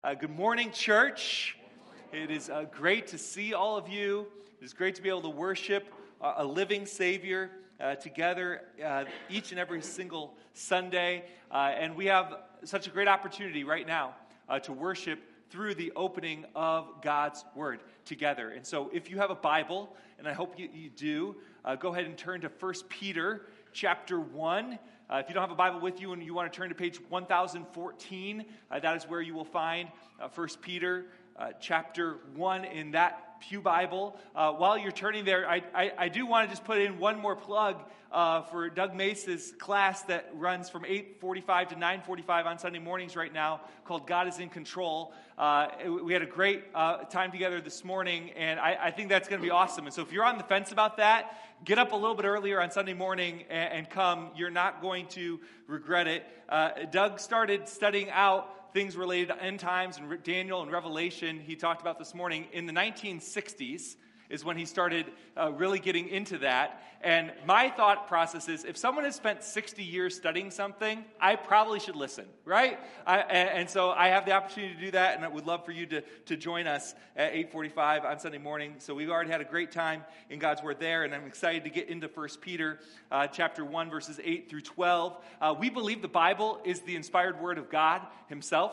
Good morning, church. It is great to see all of you. It is great to be able to worship a living Savior together each and every single Sunday. And we have such a great opportunity right now to worship through the opening of God's Word together. And so if you have a Bible, and I hope you do, go ahead and turn to 1 Peter chapter 1. If you don't have a Bible with you and you want to turn to page 1014, that is where you will find 1 Peter chapter 1 in that pew Bible. While you're turning there, I do want to just put in one more plug for Doug Mace's class that runs from 8:45 to 9:45 on Sunday mornings right now called God is in Control. We had a great time together this morning, and I think that's going to be awesome. And so if you're on the fence about that, get up a little bit earlier on Sunday morning and come. You're not going to regret it. Doug started studying out things related to end times and Daniel and Revelation. He talked about this morning in the 1960s is when he started really getting into that. And my thought process is, if someone has spent 60 years studying something, I probably should listen, right? And so I have the opportunity to do that, and I would love for you to join us at 8:45 on Sunday morning. So we've already had a great time in God's Word there, and I'm excited to get into 1 Peter chapter 1, verses 8 through 12. We believe the Bible is the inspired Word of God himself.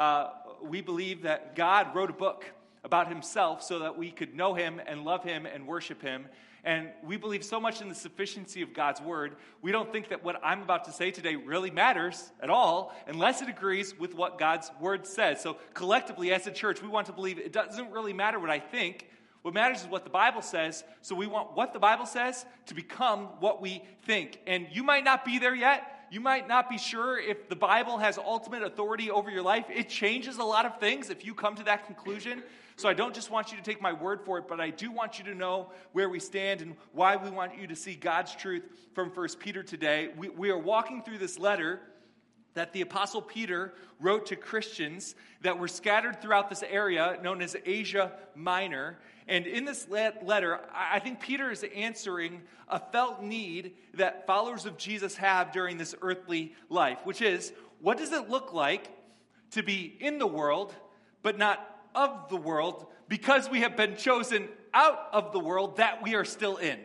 We believe that God wrote a book about himself so that we could know him and love him and worship him. And we believe so much in the sufficiency of God's word, we don't think that what I'm about to say today really matters at all unless it agrees with what God's word says. So collectively, as a church, we want to believe it doesn't really matter what I think. What matters is what the Bible says. So we want what the Bible says to become what we think. And you might not be there yet. You might not be sure if the Bible has ultimate authority over your life. It changes a lot of things if you come to that conclusion. So I don't just want you to take my word for it, but I do want you to know where we stand and why we want you to see God's truth from 1 Peter today. We are walking through this letter that the Apostle Peter wrote to Christians that were scattered throughout this area known as Asia Minor. And in this letter, I think Peter is answering a felt need that followers of Jesus have during this earthly life, which is, what does it look like to be in the world, but not of the world, because we have been chosen out of the world that we are still in?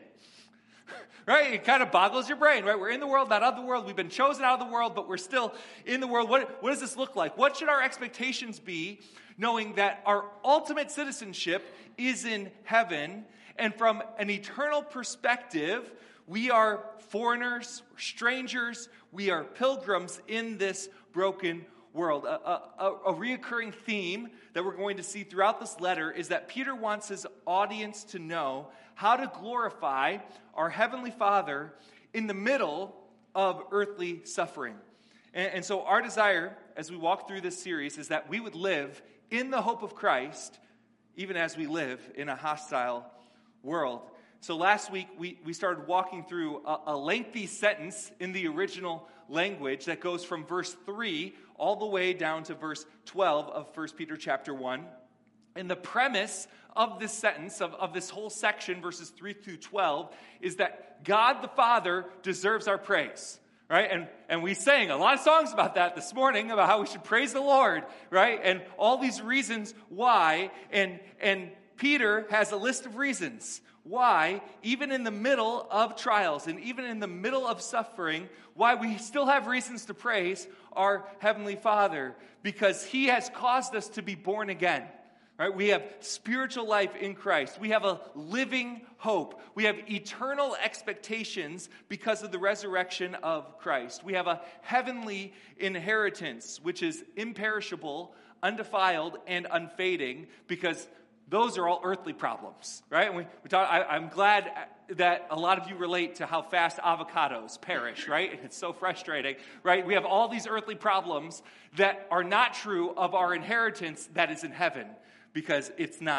Right? It kind of boggles your brain, right? We're in the world, not of the world. We've been chosen out of the world, but we're still in the world. What does this look like? What should our expectations be, knowing that our ultimate citizenship is in heaven, and from an eternal perspective, we are foreigners, we're strangers, we are pilgrims in this broken world. A reoccurring theme that we're going to see throughout this letter is that Peter wants his audience to know how to glorify our Heavenly Father in the middle of earthly suffering. And so our desire as we walk through this series is that we would live in the hope of Christ even as we live in a hostile world. So last week we started walking through a lengthy sentence in the original language that goes from verse 3 all the way down to verse 12 of 1 Peter chapter 1. And the premise of this sentence, of this whole section, verses 3 through 12, is that God the Father deserves our praise. Right? And we sang a lot of songs about that this morning, about how we should praise the Lord, right? And all these reasons why. And Peter has a list of reasons why, even in the middle of trials and even in the middle of suffering, why we still have reasons to praise our Heavenly Father, because He has caused us to be born again. Right? We have spiritual life in Christ. We have a living hope. We have eternal expectations because of the resurrection of Christ. We have a heavenly inheritance, which is imperishable, undefiled, and unfading, because those are all earthly problems, right? And I'm glad that a lot of you relate to how fast avocados perish, right? It's so frustrating, right? We have all these earthly problems that are not true of our inheritance that is in heaven, because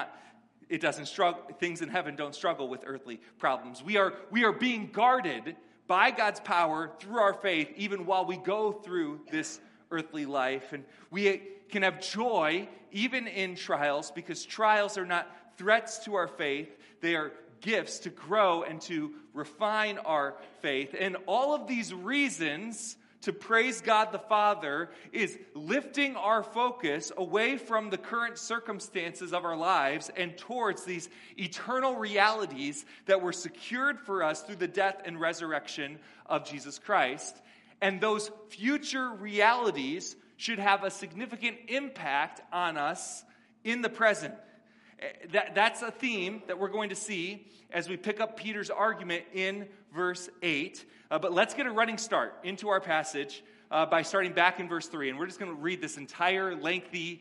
it doesn't struggle. Things in heaven don't struggle with earthly problems. We are being guarded by God's power through our faith, even while we go through this earthly life. And we can have joy even in trials, because trials are not threats to our faith. They are gifts to grow and to refine our faith. And all of these reasons to praise God the Father is lifting our focus away from the current circumstances of our lives and towards these eternal realities that were secured for us through the death and resurrection of Jesus Christ. And those future realities should have a significant impact on us in the present. That's a theme that we're going to see as we pick up Peter's argument in verse 8. But let's get a running start into our passage by starting back in verse 3. And we're just going to read this entire lengthy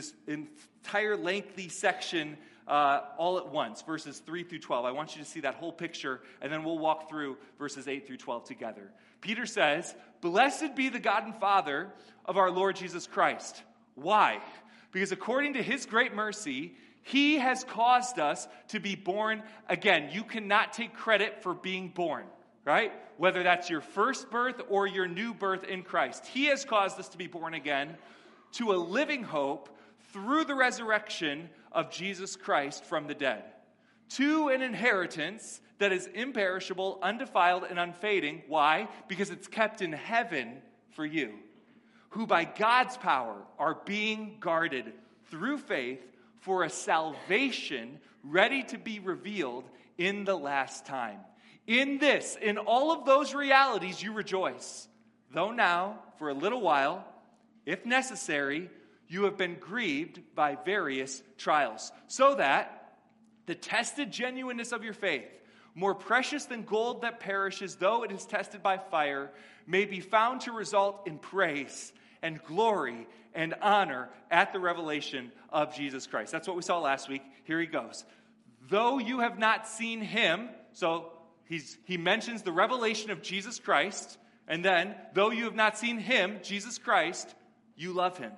section all at once, verses 3 through 12. I want you to see that whole picture, and then we'll walk through verses 8 through 12 together. Peter says, "Blessed be the God and Father of our Lord Jesus Christ." Why? Because according to his great mercy, he has caused us to be born again. You cannot take credit for being born, right? Whether that's your first birth or your new birth in Christ. He has caused us to be born again to a living hope through the resurrection of Jesus Christ from the dead, to an inheritance that is imperishable, undefiled, and unfading. Why? Because it's kept in heaven for you, who by God's power are being guarded through faith for a salvation ready to be revealed in the last time. In this, in all of those realities, you rejoice, though now, for a little while, if necessary, you have been grieved by various trials, so that the tested genuineness of your faith, more precious than gold that perishes, though it is tested by fire, may be found to result in praise and glory and honor at the revelation of Jesus Christ. That's what we saw last week. Here he goes. Though you have not seen him, so he mentions the revelation of Jesus Christ, and then, though you have not seen him, Jesus Christ, you love him.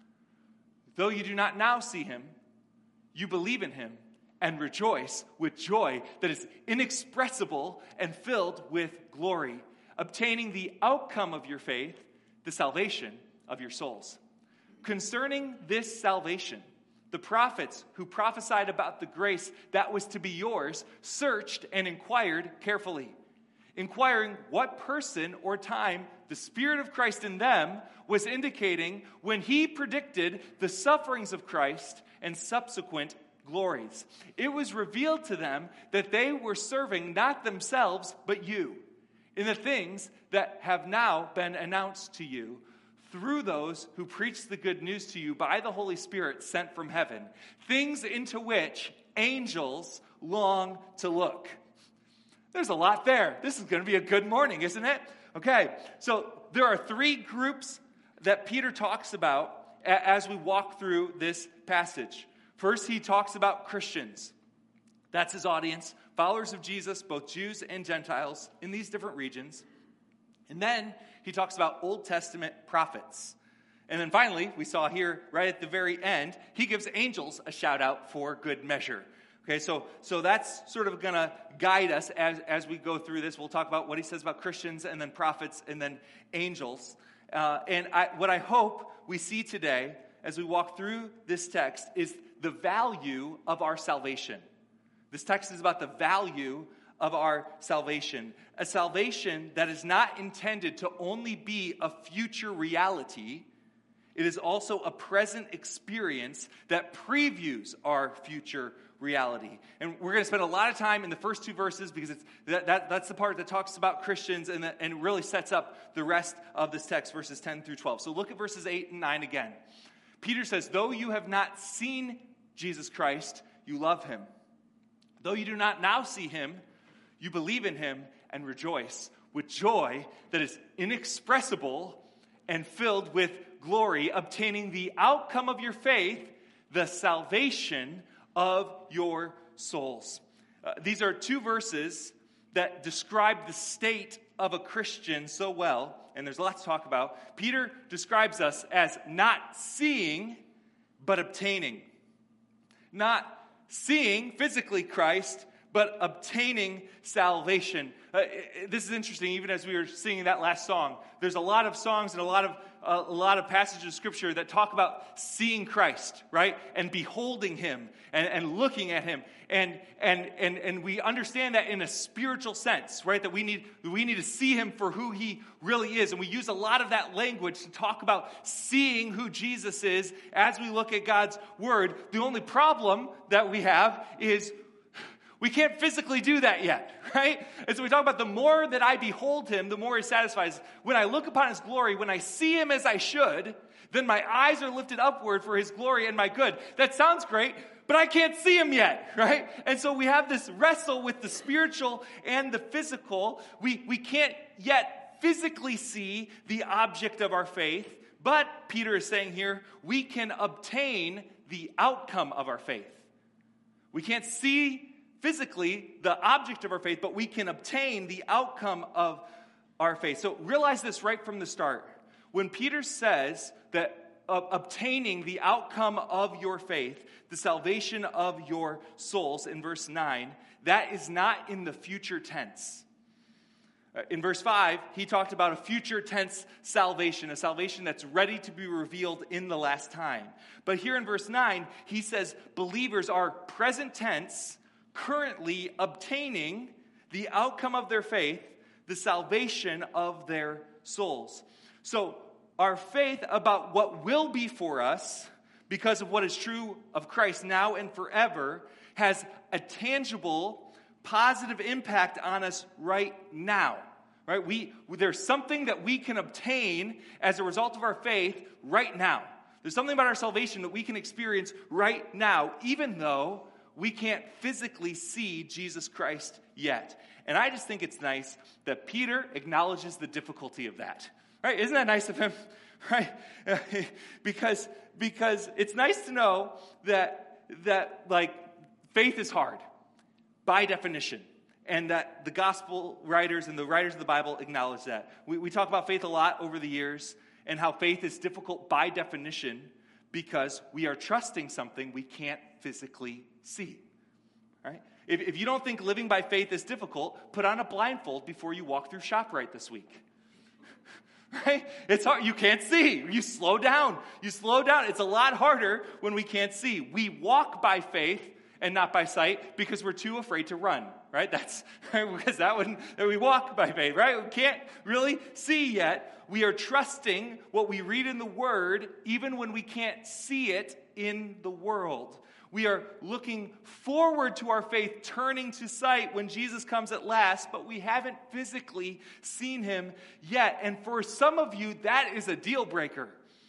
Though you do not now see him, you believe in him and rejoice with joy that is inexpressible and filled with glory, obtaining the outcome of your faith, the salvation of your souls. Concerning this salvation, the prophets who prophesied about the grace that was to be yours searched and inquired carefully, inquiring what person or time the Spirit of Christ in them was indicating when he predicted the sufferings of Christ and subsequent glories. It was revealed to them that they were serving not themselves but you in the things that have now been announced to you through those who preach the good news to you by the Holy Spirit sent from heaven, things into which angels long to look. There's a lot there. This is going to be a good morning, isn't it? Okay, so there are three groups that Peter talks about as we walk through this passage. First, he talks about Christians. That's his audience, followers of Jesus, both Jews and Gentiles in these different regions. And then he talks about Old Testament prophets. And then finally, we saw here right at the very end, he gives angels a shout out for good measure. Okay, so that's sort of going to guide us as we go through this. We'll talk about what he says about Christians and then prophets and then angels. What I hope we see today as we walk through this text is the value of our salvation. This text is about the value of our salvation. A salvation that is not intended to only be a future reality. It is also a present experience that previews our future reality. And we're going to spend a lot of time in the first two verses because that's the part that talks about Christians and really sets up the rest of this text, verses 10 through 12. So look at verses 8 and 9 again. Peter says, though you have not seen Jesus Christ, you love him. Though you do not now see him, you believe in him and rejoice with joy that is inexpressible and filled with glory, obtaining the outcome of your faith, the salvation of your souls. These are two verses that describe the state of a Christian so well, and there's a lot to talk about. Peter describes us as not seeing, but obtaining. Not seeing physically Christ, but obtaining salvation. This is interesting, even as we were singing that last song. There's a lot of songs and a lot of a lot of passages of Scripture that talk about seeing Christ, right? And beholding him and looking at him. And we understand that in a spiritual sense, right? That we need to see him for who he really is. And we use a lot of that language to talk about seeing who Jesus is as we look at God's word. The only problem that we have is we can't physically do that yet, right? And so we talk about the more that I behold him, the more he satisfies. When I look upon his glory, when I see him as I should, then my eyes are lifted upward for his glory and my good. That sounds great, but I can't see him yet, right? And so we have this wrestle with the spiritual and the physical. We can't yet physically see the object of our faith, but Peter is saying here, we can obtain the outcome of our faith. We can't see physically the object of our faith, but we can obtain the outcome of our faith. So realize this right from the start. When Peter says that obtaining the outcome of your faith, the salvation of your souls in verse 9, that is not in the future tense. In verse 5, he talked about a future tense salvation, a salvation that's ready to be revealed in the last time. But here in verse 9, he says believers are present tense, currently obtaining the outcome of their faith, the salvation of their souls. So our faith about what will be for us, because of what is true of Christ now and forever, has a tangible, positive impact on us right now. Right? There's something that we can obtain as a result of our faith right now. There's something about our salvation that we can experience right now, even though we can't physically see Jesus Christ yet. And I just think it's nice that Peter acknowledges the difficulty of that. Right? Isn't that nice of him? Right? because it's nice to know that like faith is hard by definition. And that the gospel writers and the writers of the Bible acknowledge that. We talk about faith a lot over the years and how faith is difficult by definition because we are trusting something we can't physically see. Right? If you don't think living by faith is difficult, put on a blindfold before you walk through ShopRite this week. Right? It's hard. You can't see. You slow down. It's a lot harder when we can't see. We walk by faith and not by sight because we're too afraid to run. Right? That's because we walk by faith, right? We can't really see yet. We are trusting what we read in the Word, even when we can't see it in the world. We are looking forward to our faith turning to sight when Jesus comes at last, but we haven't physically seen him yet. And for some of you, that is a deal breaker.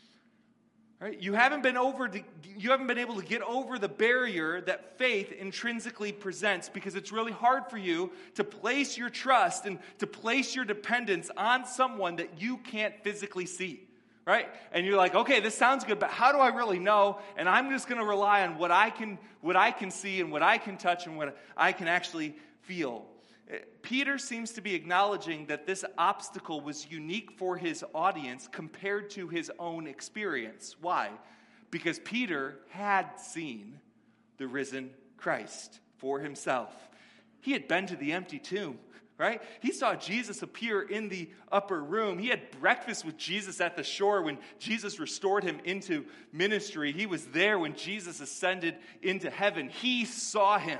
Right? You haven't been able to get over the barrier that faith intrinsically presents because it's really hard for you to place your trust and to place your dependence on someone that you can't physically see. Right? And you're like, okay, this sounds good, but how do I really know? And I'm just going to rely on what I can see and what I can touch and what I can actually feel. Peter seems to be acknowledging that this obstacle was unique for his audience compared to his own experience. Why? Because Peter had seen the risen Christ for himself. He had been to the empty tomb, right? He saw Jesus appear in the upper room. He had breakfast with Jesus at the shore when Jesus restored him into ministry. He was there when Jesus ascended into heaven. He saw him.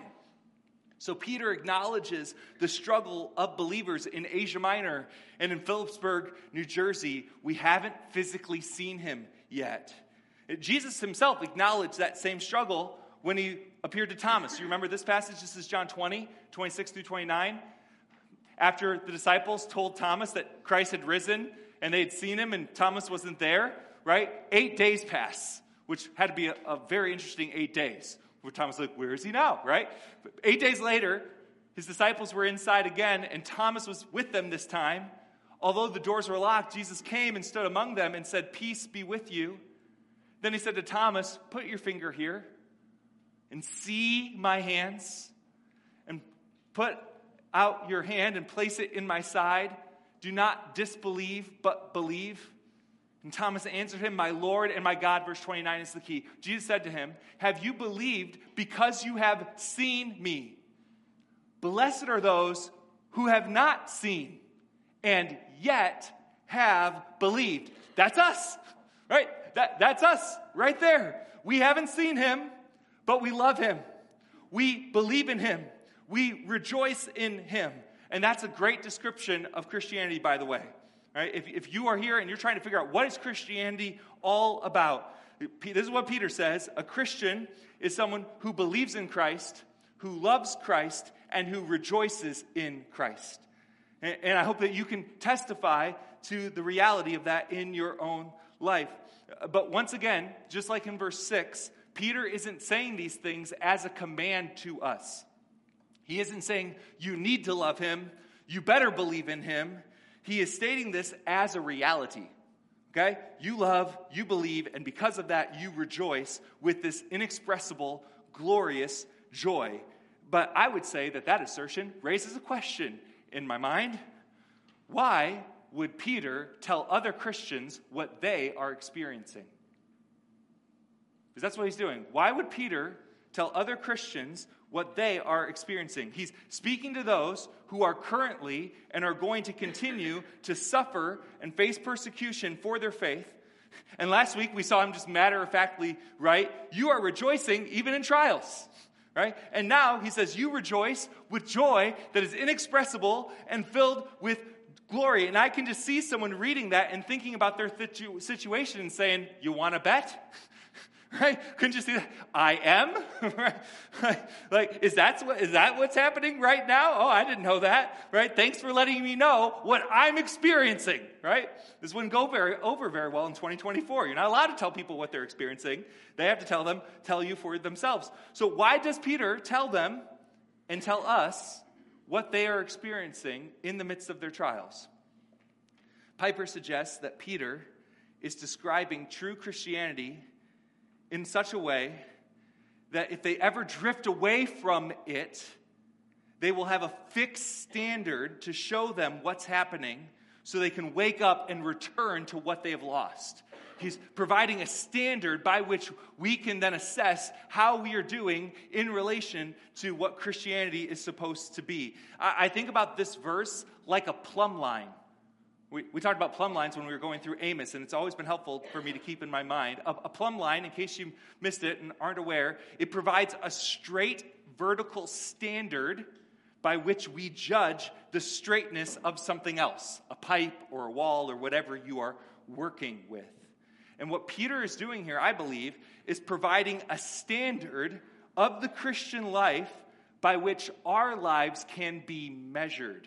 So Peter acknowledges the struggle of believers in Asia Minor and in Phillipsburg, New Jersey. We haven't physically seen him yet. Jesus himself acknowledged that same struggle when he appeared to Thomas. You remember this passage? This is John 20, 26 through 29. After the disciples told Thomas that Christ had risen and they had seen him and Thomas wasn't there, right? 8 days pass, which had to be a very interesting 8 days. Where Thomas was like, where is he now, right? But 8 days later, his disciples were inside again, and Thomas was with them this time. Although the doors were locked, Jesus came and stood among them and said, peace be with you. Then he said to Thomas, put your finger here and see my hands, and put out your hand and place it in my side. Do not disbelieve, but believe. And Thomas answered him, my Lord and my God. Verse 29 is the key. Jesus said to him, have you believed because you have seen me? Blessed are those who have not seen and yet have believed. That's us, right? That's us right there. We haven't seen him, but we love him. We believe in him. We rejoice in him. And that's a great description of Christianity, by the way. Right? If you are here and you're trying to figure out what is Christianity all about, this is what Peter says. A Christian is someone who believes in Christ, who loves Christ, and who rejoices in Christ. And I hope that you can testify to the reality of that in your own life. But once again, just like in verse 6, Peter isn't saying these things as a command to us. He isn't saying you need to love him, you better believe in him. He is stating this as a reality. Okay? You love, you believe, and because of that, you rejoice with this inexpressible, glorious joy. But I would say that assertion raises a question in my mind. Why would Peter tell other Christians what they are experiencing? Because that's what he's doing. Why would Peter tell other Christians what they are experiencing? He's speaking to those who are currently and are going to continue to suffer and face persecution for their faith. And last week we saw him just matter-of-factly, right? You are rejoicing even in trials, right? And now he says you rejoice with joy that is inexpressible and filled with glory. And I can just see someone reading that and thinking about their situation and saying, you want to bet? Right? Couldn't you see that? I am? Like, is that what's happening right now? Oh, I didn't know that. Right? Thanks for letting me know what I'm experiencing. Right? This wouldn't go over very well in 2024. You're not allowed to tell people what they're experiencing. They have to tell you for themselves. So why does Peter tell them and tell us what they are experiencing in the midst of their trials? Piper suggests that Peter is describing true Christianity in such a way that if they ever drift away from it, they will have a fixed standard to show them what's happening so they can wake up and return to what they have lost. He's providing a standard by which we can then assess how we are doing in relation to what Christianity is supposed to be. I think about this verse like a plumb line. We talked about plumb lines when we were going through Amos, and it's always been helpful for me to keep in my mind. A plumb line, in case you missed it and aren't aware, it provides a straight vertical standard by which we judge the straightness of something else, a pipe or a wall or whatever you are working with. And what Peter is doing here, I believe, is providing a standard of the Christian life by which our lives can be measured.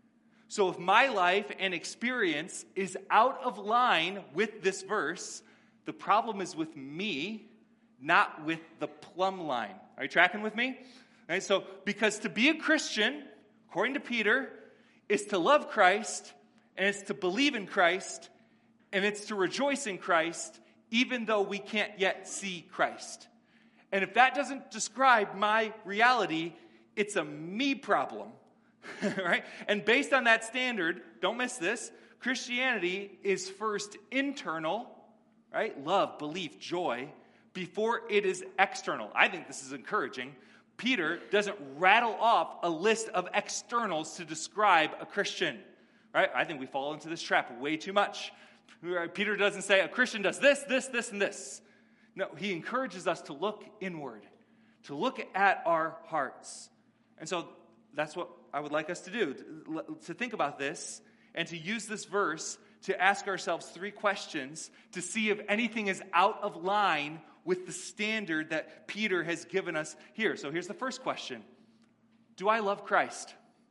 So if my life and experience is out of line with this verse, the problem is with me, not with the plumb line. Are you tracking with me? Right, so because to be a Christian, according to Peter, is to love Christ, and it's to believe in Christ, and it's to rejoice in Christ, even though we can't yet see Christ. And if that doesn't describe my reality, it's a me problem. Right? And based on that standard, don't miss this, Christianity is first internal, right? Love, belief, joy, before it is external. I think this is encouraging. Peter doesn't rattle off a list of externals to describe a Christian, right? I think we fall into this trap way too much. Peter doesn't say a Christian does this, and this. No, he encourages us to look inward, to look at our hearts. And so that's what I would like us to do, to think about this and to use this verse to ask ourselves 3 questions to see if anything is out of line with the standard that Peter has given us here. So here's the first question. Do I love Christ?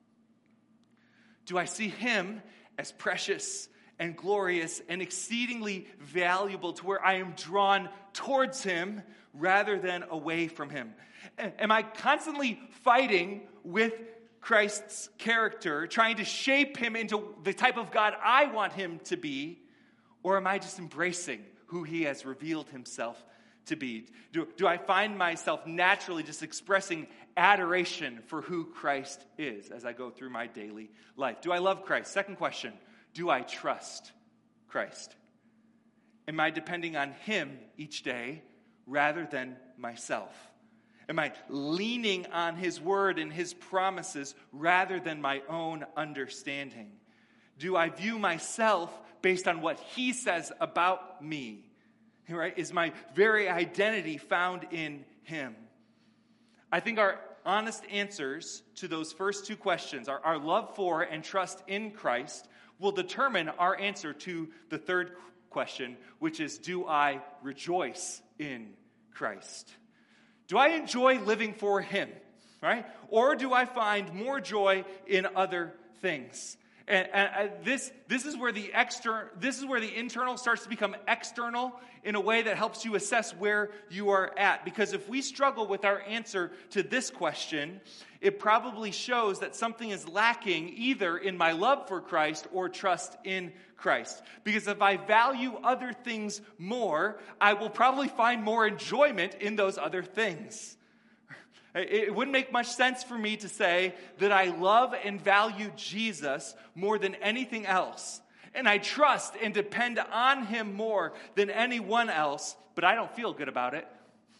Do I see him as precious and glorious and exceedingly valuable to where I am drawn towards him rather than away from him? Am I constantly fighting with Christ's character, trying to shape him into the type of God I want him to be? Or am I just embracing who he has revealed himself to be? Do I find myself naturally just expressing adoration for who Christ is as I go through my daily life? Do I love Christ? Second question, do I trust Christ? Am I depending on him each day rather than myself? Am I leaning on his word and his promises rather than my own understanding? do I view myself based on what he says about me? Right? Is my very identity found in him? I think our honest answers to those first two questions, our love for and trust in Christ, will determine our answer to the third question, which is, do I rejoice in Christ? Do I enjoy living for him? Right? Or do I find more joy in other things? And this is where the internal starts to become external in a way that helps you assess where you are at. Because if we struggle with our answer to this question, it probably shows that something is lacking either in my love for Christ or trust in Christ. Because if I value other things more, I will probably find more enjoyment in those other things. It wouldn't make much sense for me to say that I love and value Jesus more than anything else, and I trust and depend on him more than anyone else, but I don't feel good about it.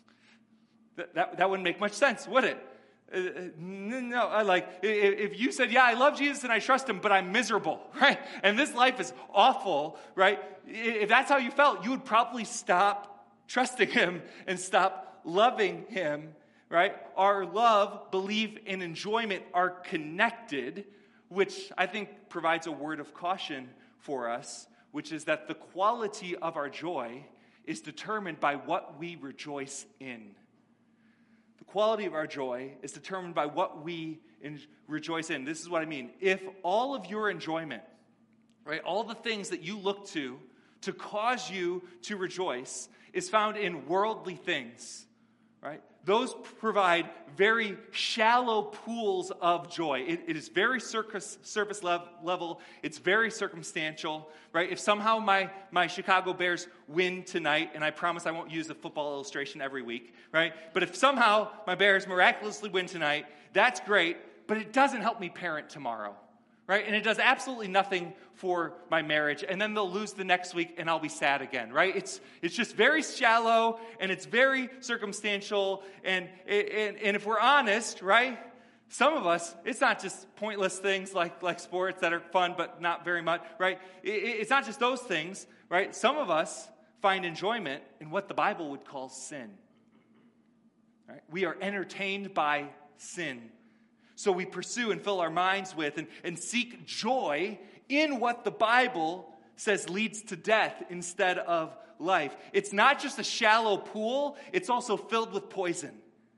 That wouldn't make much sense, would it? No, if you said, yeah, I love Jesus and I trust him, but I'm miserable, right? And this life is awful, right? If that's how you felt, you would probably stop trusting him and stop loving him. Right? Our love, belief, and enjoyment are connected, which I think provides a word of caution for us, which is that the quality of our joy is determined by what we rejoice in. The quality of our joy is determined by what we rejoice in. This is what I mean. If all of your enjoyment, right, all the things that you look to cause you to rejoice is found in worldly things, right? Those provide very shallow pools of joy. It is very surface level. It's very circumstantial, right? If somehow my Chicago Bears win tonight, and I promise I won't use a football illustration every week, right? But if somehow my Bears miraculously win tonight, that's great, but it doesn't help me parent tomorrow, right? And it does absolutely nothing for my marriage. And then they'll lose the next week and I'll be sad again, right? It's just very shallow and it's very circumstantial. And if we're honest, right? Some of us, it's not just pointless things like sports that are fun but not very much, right? It's not just those things, right? Some of us find enjoyment in what the Bible would call sin. Right? We are entertained by sin. So we pursue and fill our minds with and seek joy in what the Bible says leads to death instead of life. It's not just a shallow pool, it's also filled with poison.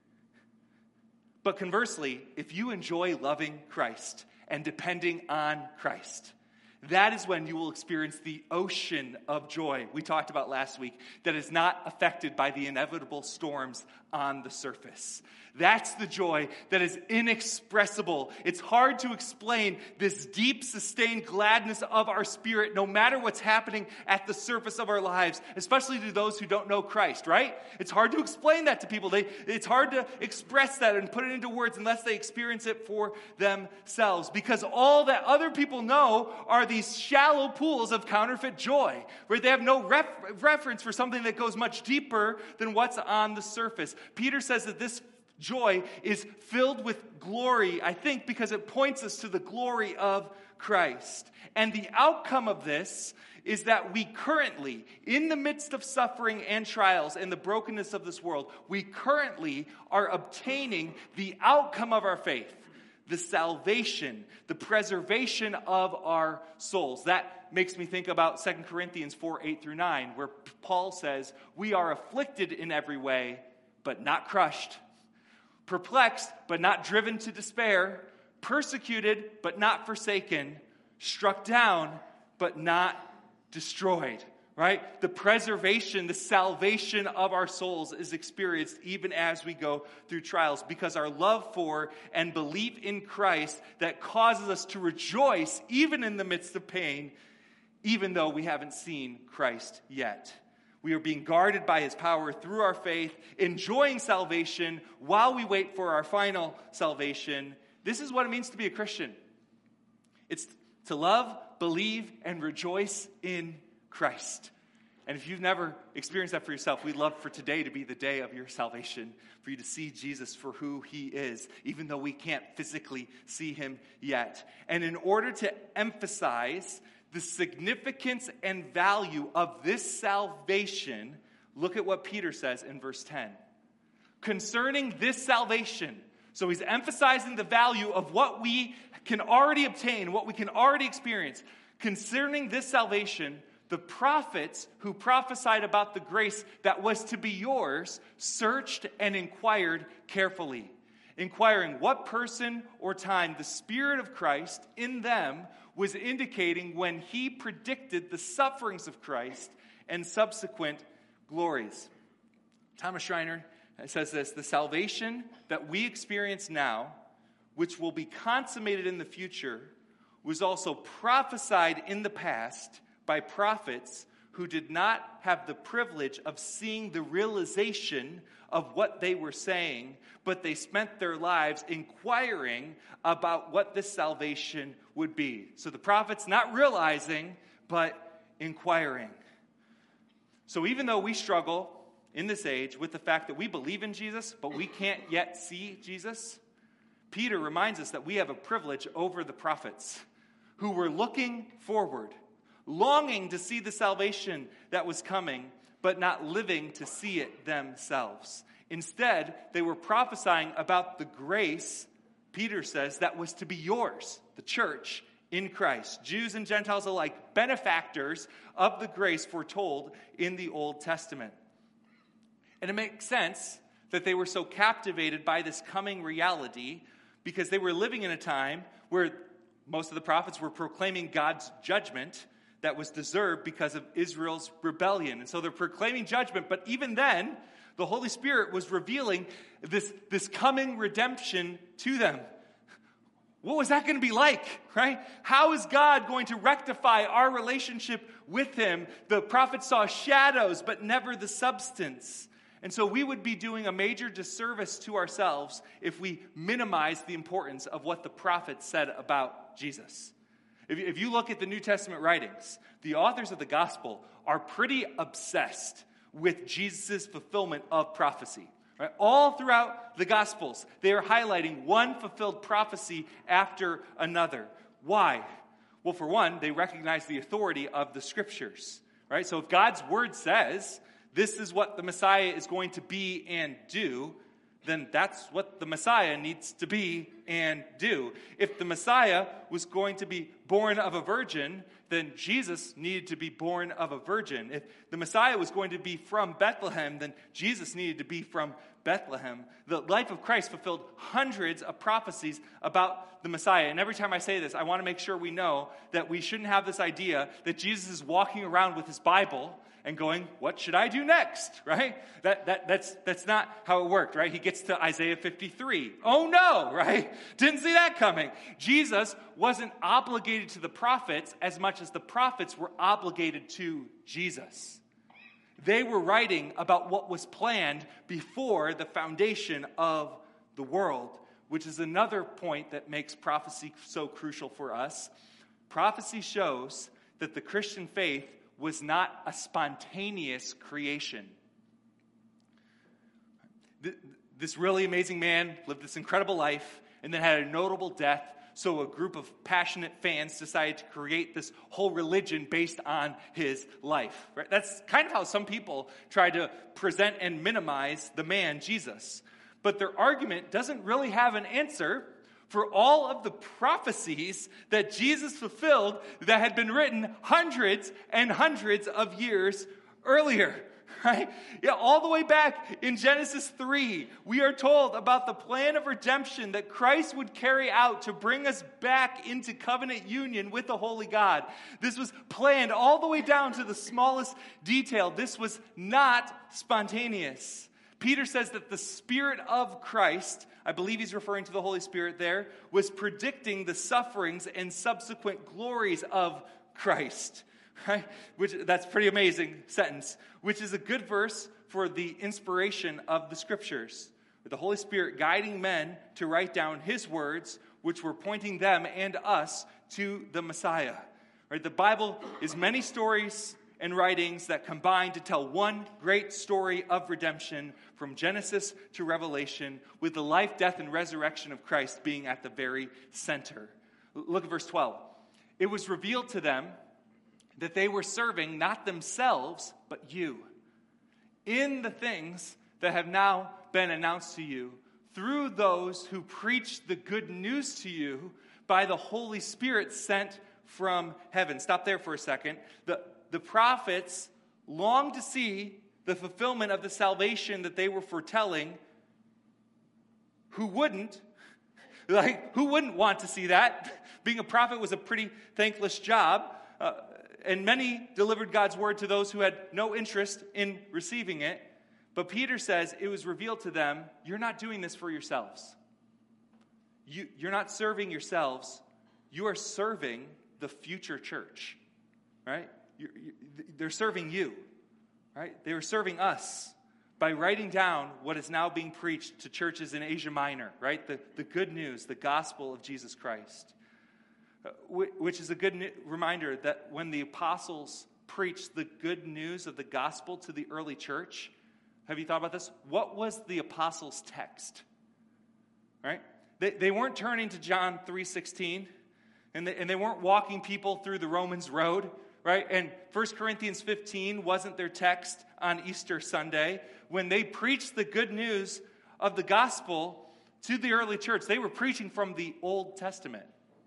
But conversely, if you enjoy loving Christ and depending on Christ, that is when you will experience the ocean of joy we talked about last week that is not affected by the inevitable storms on the surface. That's the joy that is inexpressible. It's hard to explain this deep, sustained gladness of our spirit no matter what's happening at the surface of our lives, especially to those who don't know Christ, right? It's hard to explain that to people. It's hard to express that and put it into words unless they experience it for themselves, because all that other people know are these shallow pools of counterfeit joy, where they have no reference for something that goes much deeper than what's on the surface. Peter says that this joy is filled with glory, I think, because it points us to the glory of Christ. And the outcome of this is that we currently, in the midst of suffering and trials and the brokenness of this world, we currently are obtaining the outcome of our faith, the salvation, the preservation of our souls. That makes me think about 2 Corinthians 4:8-9, where Paul says, we are afflicted in every way, but not crushed. Perplexed, but not driven to despair. Persecuted, but not forsaken. Struck down, but not destroyed. Right? The preservation, the salvation of our souls is experienced even as we go through trials, because our love for and belief in Christ that causes us to rejoice even in the midst of pain, even though we haven't seen Christ yet. We are being guarded by his power through our faith, enjoying salvation while we wait for our final salvation. This is what it means to be a Christian. It's to love, believe, and rejoice in Christ. And if you've never experienced that for yourself, we'd love for today to be the day of your salvation, for you to see Jesus for who he is, even though we can't physically see him yet. And in order to emphasize the significance and value of this salvation, look at what Peter says in verse 10. Concerning this salvation, so he's emphasizing the value of what we can already obtain, what we can already experience. Concerning this salvation, the prophets who prophesied about the grace that was to be yours searched and inquired carefully, inquiring what person or time the Spirit of Christ in them was indicating when he predicted the sufferings of Christ and subsequent glories. Thomas Schreiner says this: the salvation that we experience now, which will be consummated in the future, was also prophesied in the past by prophets who did not have the privilege of seeing the realization of what they were saying, but they spent their lives inquiring about what this salvation would be. So the prophets not realizing, but inquiring. So even though we struggle in this age with the fact that we believe in Jesus, but we can't yet see Jesus, Peter reminds us that we have a privilege over the prophets who were looking forward, longing to see the salvation that was coming, but not living to see it themselves. Instead, they were prophesying about the grace, Peter says, that was to be yours, the church in Christ. Jews and Gentiles alike, benefactors of the grace foretold in the Old Testament. And it makes sense that they were so captivated by this coming reality because they were living in a time where most of the prophets were proclaiming God's judgment that was deserved because of Israel's rebellion. And so they're proclaiming judgment, but even then, the Holy Spirit was revealing this coming redemption to them. What was that going to be like, right? How is God going to rectify our relationship with him? The prophets saw shadows, but never the substance. And so we would be doing a major disservice to ourselves if we minimize the importance of what the prophets said about Jesus. If you look at the New Testament writings, the authors of the gospel are pretty obsessed with Jesus' fulfillment of prophecy. Right? All throughout the gospels, they are highlighting one fulfilled prophecy after another. Why? Well, for one, they recognize the authority of the scriptures. Right? So if God's word says this is what the Messiah is going to be and do, then that's what the Messiah needs to be and do. If the Messiah was going to be born of a virgin, then Jesus needed to be born of a virgin. If the Messiah was going to be from Bethlehem, then Jesus needed to be from Bethlehem. The life of Christ fulfilled hundreds of prophecies about the Messiah. And every time I say this, I want to make sure we know that we shouldn't have this idea that Jesus is walking around with his Bible and going, what should I do next, right? That's not how it worked, right? He gets to Isaiah 53. Oh no, right? Didn't see that coming. Jesus wasn't obligated to the prophets as much as the prophets were obligated to Jesus. They were writing about what was planned before the foundation of the world, which is another point that makes prophecy so crucial for us. Prophecy shows that the Christian faith was not a spontaneous creation. This really amazing man lived this incredible life and then had a notable death, so a group of passionate fans decided to create this whole religion based on his life. Right? That's kind of how some people try to present and minimize the man, Jesus. But their argument doesn't really have an answer for all of the prophecies that Jesus fulfilled that had been written hundreds and hundreds of years earlier, right? Yeah, all the way back in Genesis 3, we are told about the plan of redemption that Christ would carry out to bring us back into covenant union with the Holy God. This was planned all the way down to the smallest detail. This was not spontaneous. Peter says that the Spirit of Christ, I believe he's referring to the Holy Spirit there, was predicting the sufferings and subsequent glories of Christ. Right? That's a pretty amazing sentence, which is a good verse for the inspiration of the Scriptures, with the Holy Spirit guiding men to write down his words, which were pointing them and us to the Messiah. Right? The Bible is many stories and writings that combine to tell one great story of redemption from Genesis to Revelation, with the life, death, and resurrection of Christ being at the very center. Look at verse 12. It was revealed to them that they were serving not themselves, but you, in the things that have now been announced to you through those who preach the good news to you by the Holy Spirit sent from heaven. Stop there for a second. The prophets longed to see the fulfillment of the salvation that they were foretelling. Who wouldn't? Who wouldn't want to see that? Being a prophet was a pretty thankless job. And many delivered God's word to those who had no interest in receiving it. But Peter says it was revealed to them, you're not doing this for yourselves. You're not serving yourselves. You are serving the future church, right? They're serving you, right? They were serving us by writing down what is now being preached to churches in Asia Minor, right? The good news, the gospel of Jesus Christ, which is a good reminder that when the apostles preached the good news of the gospel to the early church, have you thought about this? What was the apostles' text, right? They weren't turning to John 3:16, and they weren't walking people through the Romans road, right? And 1 Corinthians 15 wasn't their text on Easter Sunday. When they preached the good news of the gospel to the early church, they were preaching from the Old Testament,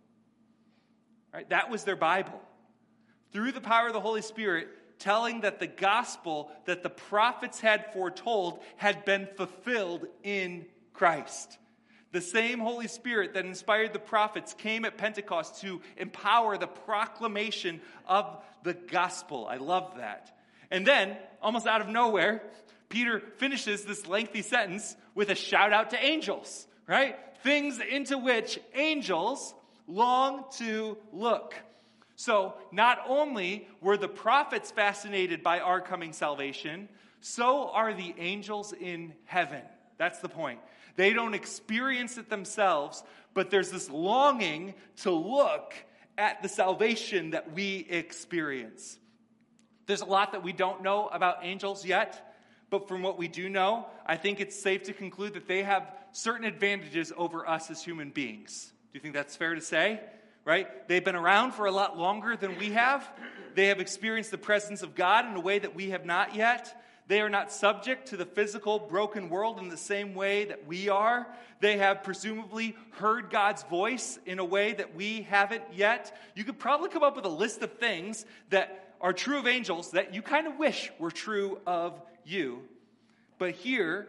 right? That was their Bible. Through the power of the Holy Spirit, telling that the gospel that the prophets had foretold had been fulfilled in Christ. The same Holy Spirit that inspired the prophets came at Pentecost to empower the proclamation of the gospel. I love that. And then, almost out of nowhere, Peter finishes this lengthy sentence with a shout out to angels, right? Things into which angels long to look. So, not only were the prophets fascinated by our coming salvation, so are the angels in heaven. That's the point. They don't experience it themselves, but there's this longing to look at the salvation that we experience. There's a lot that we don't know about angels yet, but from what we do know, I think it's safe to conclude that they have certain advantages over us as human beings. Do you think that's fair to say? Right? They've been around for a lot longer than we have. They have experienced the presence of God in a way that we have not yet. They are not subject to the physical, broken world in the same way that we are. They have presumably heard God's voice in a way that we haven't yet. You could probably come up with a list of things that are true of angels that you kind of wish were true of you. But here,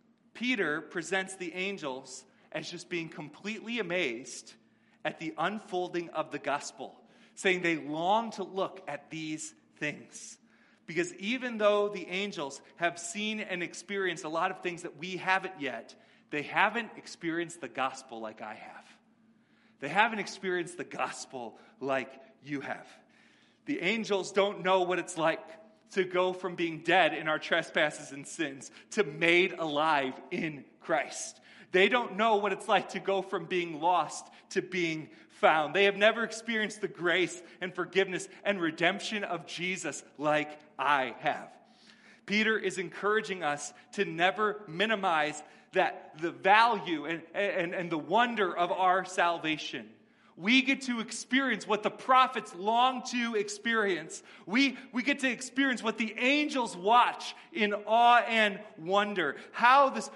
Peter presents the angels as just being completely amazed at the unfolding of the gospel, saying they long to look at these things. Because even though the angels have seen and experienced a lot of things that we haven't yet, they haven't experienced the gospel like I have. They haven't experienced the gospel like you have. The angels don't know what it's like to go from being dead in our trespasses and sins to made alive in Christ. They don't know what it's like to go from being lost to being found. They have never experienced the grace and forgiveness and redemption of Jesus like I have. Peter is encouraging us to never minimize the value and the wonder of our salvation. We get to experience what the prophets long to experience. We get to experience what the angels watch in awe and wonder. How this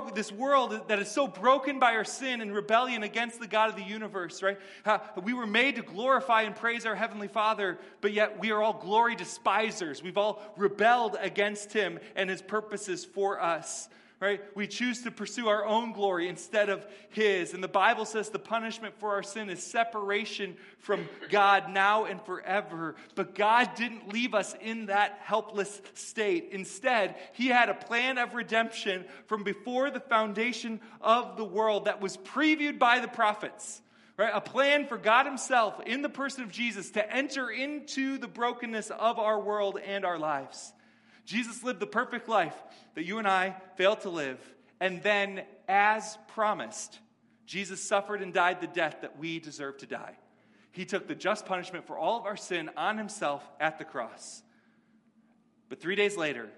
world that is so broken by our sin and rebellion against the God of the universe, right? How we were made to glorify and praise our Heavenly Father, but yet we are all glory despisers. We've all rebelled against Him and His purposes for us. Right? We choose to pursue our own glory instead of His. And the Bible says the punishment for our sin is separation from God now and forever. But God didn't leave us in that helpless state. Instead, He had a plan of redemption from before the foundation of the world that was previewed by the prophets. Right? A plan for God Himself in the person of Jesus to enter into the brokenness of our world and our lives. Jesus lived the perfect life that you and I failed to live. And then, as promised, Jesus suffered and died the death that we deserve to die. He took the just punishment for all of our sin on Himself at the cross. But 3 days later,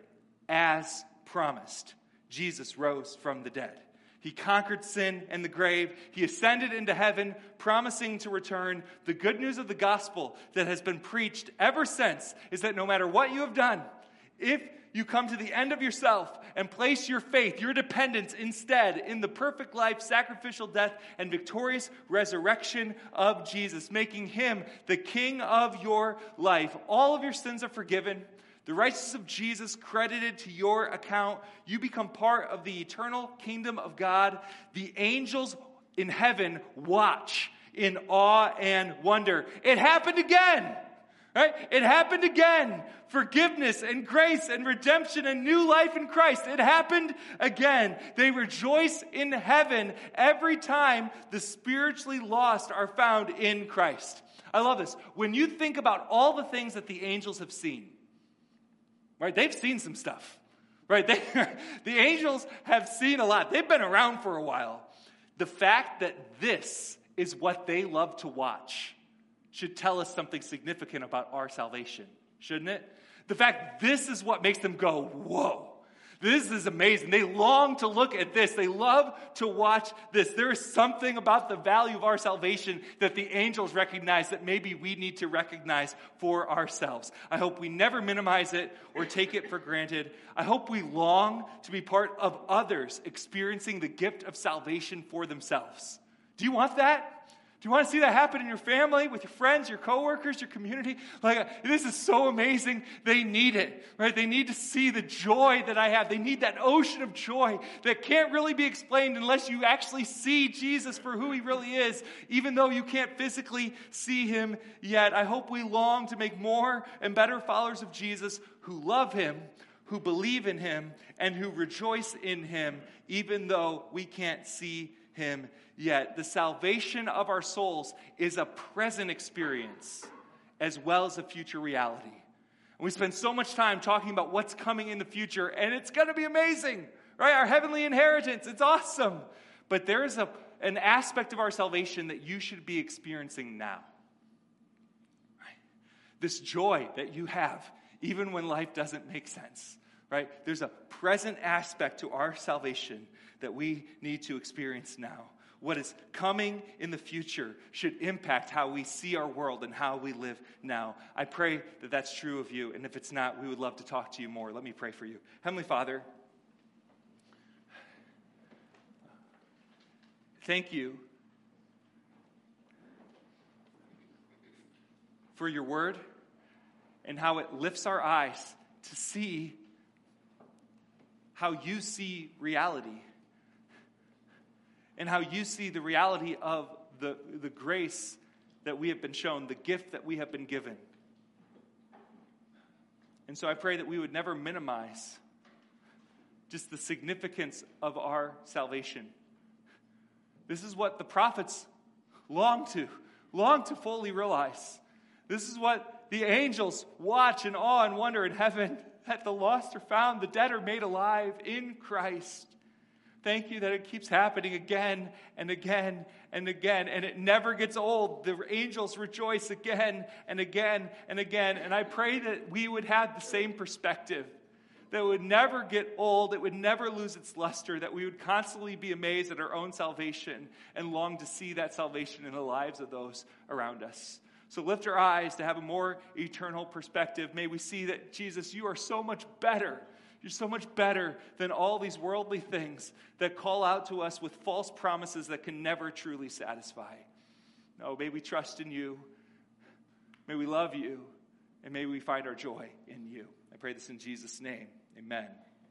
as promised, Jesus rose from the dead. He conquered sin and the grave. He ascended into heaven, promising to return. The good news of the gospel that has been preached ever since is that no matter what you have done, if you come to the end of yourself and place your faith, your dependence instead in the perfect life, sacrificial death, and victorious resurrection of Jesus, making him the king of your life, all of your sins are forgiven. The righteousness of Jesus credited to your account. You become part of the eternal kingdom of God. The angels in heaven watch in awe and wonder. It happened again. Right? It happened again. Forgiveness and grace and redemption and new life in Christ. It happened again. They rejoice in heaven every time the spiritually lost are found in Christ. I love this. When you think about all the things that the angels have seen, right? They've seen some stuff. Right? The angels have seen a lot. They've been around for a while. The fact that this is what they love to watch should tell us something significant about our salvation, shouldn't it? The fact this is what makes them go, whoa, this is amazing. They long to look at this. They love to watch this. There is something about the value of our salvation that the angels recognize that maybe we need to recognize for ourselves. I hope we never minimize it or take it for granted. I hope we long to be part of others experiencing the gift of salvation for themselves. Do you want that? Do you want to see that happen in your family, with your friends, your coworkers, your community? This is so amazing. They need it, right? They need to see the joy that I have. They need that ocean of joy that can't really be explained unless you actually see Jesus for who he really is, even though you can't physically see him yet. I hope we long to make more and better followers of Jesus who love him, who believe in him, and who rejoice in him, even though we can't see him yet. The salvation of our souls is a present experience as well as a future reality. And we spend so much time talking about what's coming in the future, and it's going to be amazing, right? Our heavenly inheritance, it's awesome. But there is an aspect of our salvation that you should be experiencing now. Right? This joy that you have, even when life doesn't make sense, right? There's a present aspect to our salvation that we need to experience now. What is coming in the future should impact how we see our world and how we live now. I pray that that's true of you, and if it's not, we would love to talk to you more. Let me pray for you. Heavenly Father, thank you for your word and how it lifts our eyes to see how you see reality. And how you see the reality of the grace that we have been shown, the gift that we have been given. And so I pray that we would never minimize just the significance of our salvation. This is what the prophets long to fully realize. This is what the angels watch in awe and wonder in heaven, that the lost are found, the dead are made alive in Christ. Thank you that it keeps happening again and again and again, and it never gets old. The angels rejoice again and again and again, and I pray that we would have the same perspective, that it would never get old, it would never lose its luster, that we would constantly be amazed at our own salvation and long to see that salvation in the lives of those around us. So lift our eyes to have a more eternal perspective. May we see that, Jesus, you are so much better. You're so much better than all these worldly things that call out to us with false promises that can never truly satisfy. No, may we trust in you. May we love you. And may we find our joy in you. I pray this in Jesus' name. Amen.